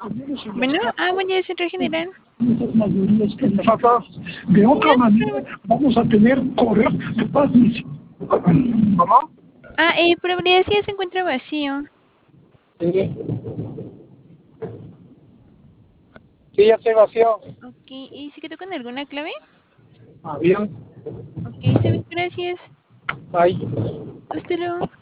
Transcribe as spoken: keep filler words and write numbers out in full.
Bueno, ah, buen día, centro general. Esas mayorías pensadas. De otra manera, vamos a tener correos de paz. ¿Cómo? Ah, eh, probabilidad sí se encuentra vacío. Sí. Sí, ya estoy vacío. Ok, ¿y se quedó con alguna clave? Ah, bien. Ok, está bien, gracias. Bye. Hasta luego.